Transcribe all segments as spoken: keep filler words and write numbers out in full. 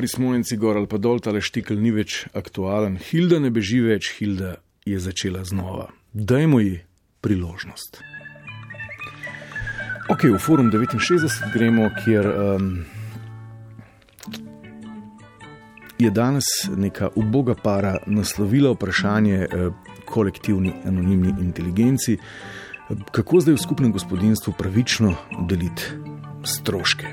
pri Smolenci gor ali pa dol, tale štikel ni več aktualen. Hilda ne beži več, Hilda je začela znova. Dajmo ji priložnost. Ok, v forum devetinšestdeset gremo, kjer um, je danes neka uboga para naslovila vprašanje uh, kolektivni anonimni inteligenci, kako zdaj v skupnem gospodinstvu pravično deliti stroške.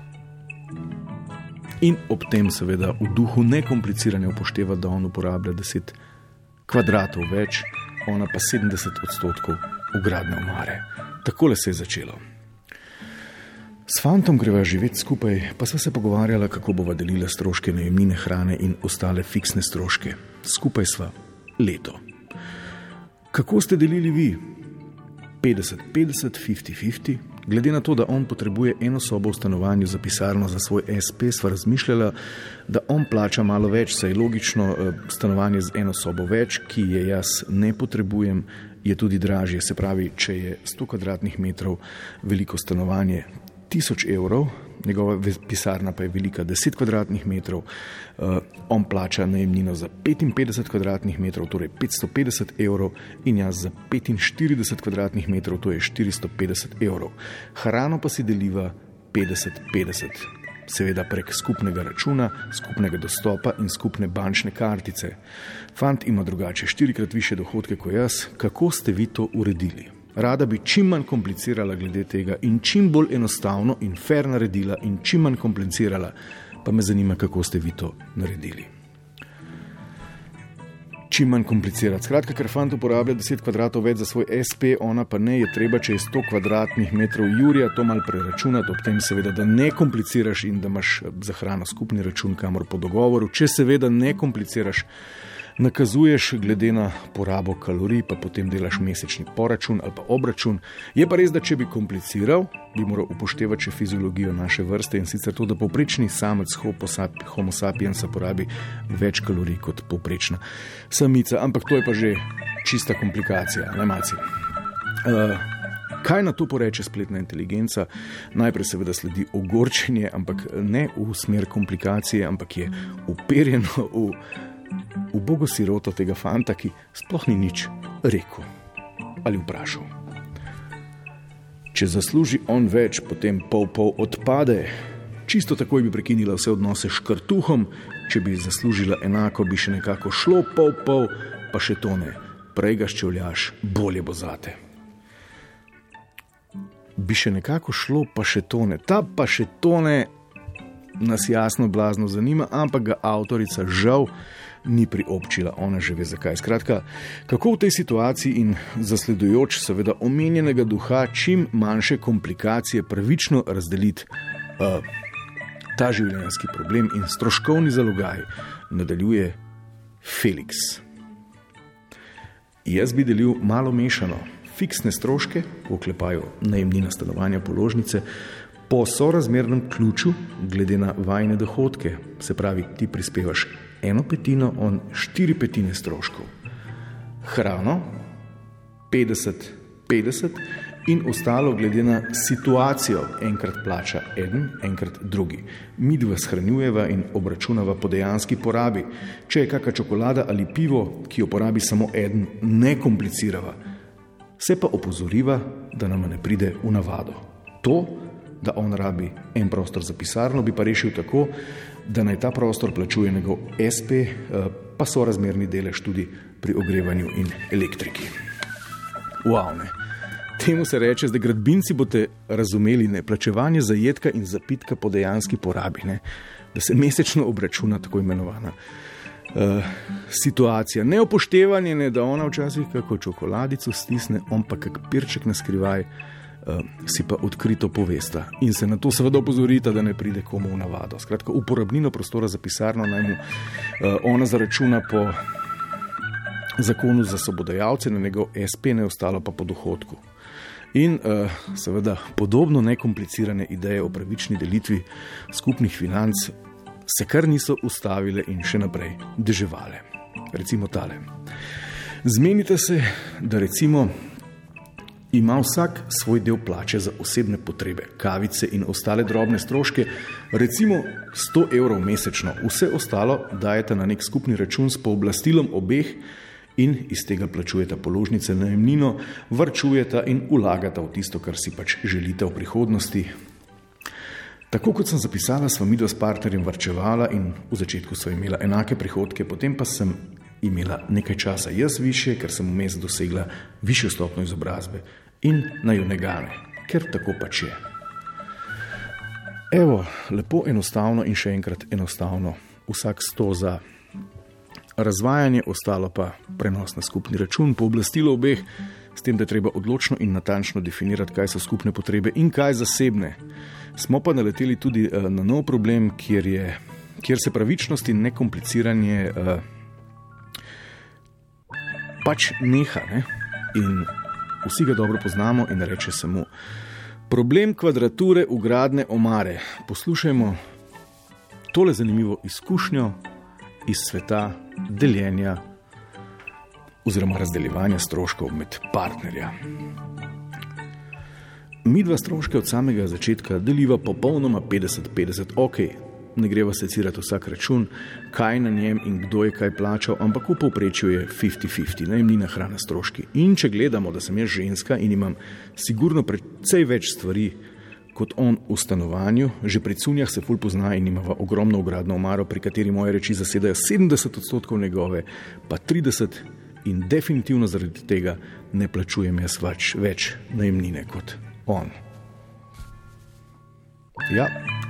In ob tem seveda v duhu nekompliciranja upošteva, da on uporablja deset kvadratov več, ona pa sedemdeset odstotkov vgradne omare. Takole se je začelo. S fantom greva živeti skupaj, pa sva se pogovarjala, kako bova delila stroške najemnine, hrane in ostale fiksne stroške. Skupaj sva leto. Kako ste delili vi? petdeset petdeset, fifty fifty. Glede na to, da on potrebuje eno sobo v stanovanju za pisarno za svoj es pe, sva razmišljala, da on plača malo več, saj logično stanovanje z eno sobo več, ki je jaz ne potrebujem, je tudi dražje. Se pravi, če je sto kvadratnih metrov veliko stanovanje tisoč evrov, njegova pisarna pa je velika deset kvadratnih metrov, uh, on plača najemnino za petinpetdeset kvadratnih metrov, torej petsto petdeset evrov, in jaz za petinštirideset kvadratnih metrov, to je štiristo petdeset evrov. Hrano pa si deliva petdeset petdeset, seveda prek skupnega računa, skupnega dostopa in skupne bančne kartice. Fant ima drugače štirikrat više dohodke kot jaz. Kako ste vi to uredili? Rada bi čim manj komplicirala glede tega in čim bolj enostavno in fair naredila in čim manj komplicirala, pa me zanima, kako ste vi to naredili. Čim manj komplicirati. Skratka, ker fant uporablja deset kvadratov več za svoj es pe, ona pa ne, je treba, če je sto kvadratnih metrov jurja, to malo preračunati, ob tem seveda, da ne kompliciraš in da imaš za hrano skupni račun, kamor po dogovoru. Če seveda ne kompliciraš, nakazuješ glede na porabo kalorij, pa potem delaš mesečni poračun ali pa obračun. Je pa res, da če bi kompliciral, bi moral upoštevati še fiziologijo naše vrste, in sicer to, da povprečni samec homo sapiensa porabi več kalorij kot povprečna samica, ampak to je pa že čista komplikacija, ne maci. Uh, kaj na to poreče spletna inteligenca? Najprej seveda sledi ogorčenje, ampak ne v smer komplikacije, ampak je uperjeno v ubogo siroto tega fanta, ki sploh ni nič rekel ali vprašal. Če zasluži on več, potem pol-pol odpade. Čisto takoj bi prekinila vse odnose s škrtuhom, če bi zaslužila enako, bi še nekako šlo, pol-pol, pa še to ne. Prej ga ščevljaš, bolje bo zate. Bi še nekako šlo, pa še to ne. Ta pa še to ne nas jasno blazno zanima, ampak ga avtorica žal ni priobčila, ona že ve zakaj. Skratka, kako v tej situaciji in zasledujoč seveda omenjenega duha čim manjše komplikacije pravično razdeliti uh, ta življenjski problem in stroškovni zalogaj, nadaljuje Felix. Jaz bi delil malo mešano. Fiksne stroške, v oklepaju najemnina stanovanja, položnice, po sorazmernem ključu glede na vajine dohodke. Se pravi, ti prispevaš eno petino, on štiri petine stroškov. Hrano petdeset petdeset in ostalo glede na situacijo. Enkrat plača eden, enkrat drugi. Midva shranjujeva in obračunava po dejanski porabi. Če je kakšna čokolada ali pivo, ki jo porabi samo eden, ne komplicirava. Se pa opozoriva, da nama ne pride v navado. To, da on rabi en prostor za pisarno, bi pa rešil tako, da naj ta prostor plačuje njegov es pe, pa so razmerni delež tudi pri ogrevanju in elektriki. Wow, ne. Temu se reče, zdaj gradbinci boste razumeli, ne, plačevanje zajedka in zapitka po dejanski porabi, ne, da se mesečno obračuna tako imenovana uh, situacija. Neupoštevanje, ne, da ona včasih kako čokoladico stisne, on pa kak pirček na skrivaj, Uh, si pa odkrito povesta in se na to seveda opozorita, da ne pride komu v navado. Skratka, uporabnino prostora za pisarno naj mu uh, ona zaračuna po zakonu za sobodajalce, na njegov es pe, ne ostalo pa po dohodku. In uh, seveda podobno nekomplicirane ideje o pravični delitvi skupnih financ se kar niso ustavile in še naprej deževale. Recimo tale. Zmenite se, da recimo ima vsak svoj del plače za osebne potrebe, kavice in ostale drobne stroške, recimo sto evrov mesečno. Vse ostalo dajete na nek skupni račun s pooblastilom obeh in iz tega plačujete položnice, najemnino, varčujete in vlagate v tisto, kar si pač želite v prihodnosti. Tako kot sem zapisala, sva midva s partnerjem varčevala in v začetku sva imela enake prihodke, potem pa sem imela nekaj časa jaz više, ker sem vmes dosegla višjo stopnjo izobrazbe in naju ne gane, ker tako pač je. Evo, lepo enostavno in še enkrat enostavno, vsak sto za razvajanje, ostalo pa prenos na skupni račun, pooblastilo obeh, s tem, da je treba odločno in natančno definirati, kaj so skupne potrebe in kaj zasebne. Smo pa naleteli tudi uh, na nov problem, kjer, je, kjer se pravičnost in nekompliciranje uh, pač neha, ne? In vsi ga dobro poznamo in reče se mu problem kvadrature vgradne omare. Poslušajmo tole zanimivo izkušnjo iz sveta deljenja oziroma razdeljevanja stroškov med partnerja. Midva stroške od samega začetka deliva popolnoma petdeset petdeset. Ok, ne greva secirati vsak račun, kaj na njem in kdo je kaj plačal, ampak v povprečju je fifty fifty, najemnina, hrana, stroški. In če gledamo, da sem jaz ženska in imam sigurno precej več stvari kot on v stanovanju, že pri cunjah se ful pozna in imava ogromno vgradno omaro, pri kateri moje reči zasedajo sedemdeset odstotkov njegove, pa trideset, in definitivno zaradi tega ne plačujem jaz več, več najemnine kot on. Ja,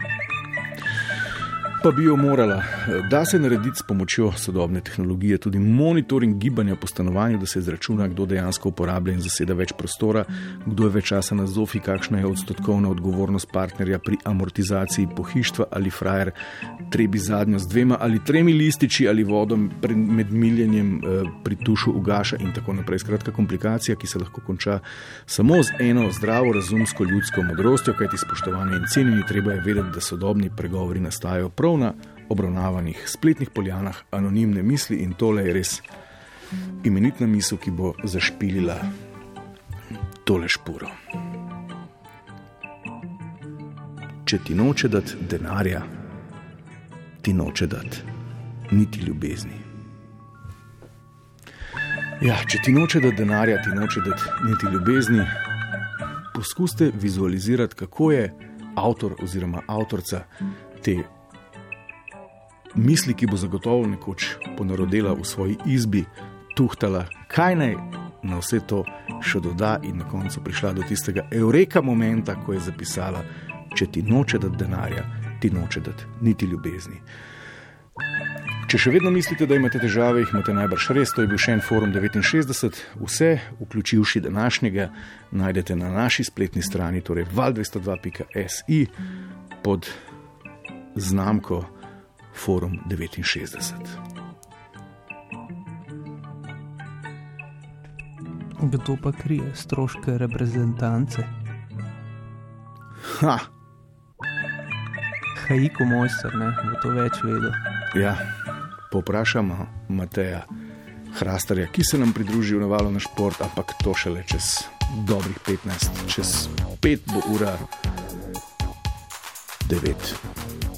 pa bi jo morala. Da se narediti s pomočjo sodobne tehnologije tudi monitoring gibanja po stanovanju, da se izračuna, kdo dejansko uporablja in zaseda več prostora, kdo je več časa na zofi, kakšna je odstotkovna odgovornost partnerja pri amortizaciji pohištva, ali frajer trebi zadnjo z dvema ali tremi lističi ali vodom med miljenjem pri tušu ugaša in tako naprej. Skratka, komplikacija, ki se lahko konča samo z eno zdravo, razumsko, ljudsko modrostjo, kajti spoštovanje in cenjenje treba je vedeti, da sodobni pregovori nastajajo prav na obravnavanih spletnih poljanah anonimne misli in tole je res imenitna misel, ki bo zašpilila tole špuro. Če ti noče dati denarja, ti noče dati niti ljubezni. Ja, če ti noče dati denarja, ti noče dati niti ljubezni, poskuste vizualizirati, kako je avtor oziroma avtorca te misli, ki bo zagotovo nekoč ponarodela v svoji izbi, tuhtala, kaj naj na vse to še doda in na koncu prišla do tistega eureka momenta, ko je zapisala, če ti noče dati denarja, ti noče dati niti ljubezni. Če še vedno mislite, da imate težave, jih imate najbrž res, to je bil še en Forum devetinšestdeset, vse, vključivši današnjega, najdete na naši spletni strani, torej val dvesto dva pika si pod znamko Forum devetinšestdeset. Kdo pa krije stroške reprezentance? Ha! Haiko mojster, ne, bo to več vedel. Ja, poprašamo Mateja Hrastarja, ki se nam pridruži v Navalu na šport, ampak to šele čez dobrih petnajst, čez pet bo ura devet.